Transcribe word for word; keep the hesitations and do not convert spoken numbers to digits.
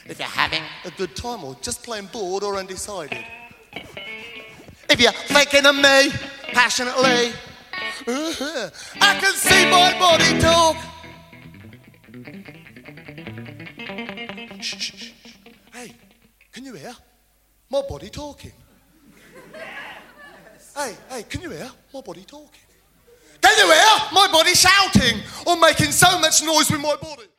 If you're having a good time or just plain bored or undecided. If you're thinking of me passionately, uh-huh, I can see my body talk. Shh, shh, shh. Hey, can you hear my body talking? Hey, hey, can you hear my body talking? Can you hear my body shouting or making so much noise with my body?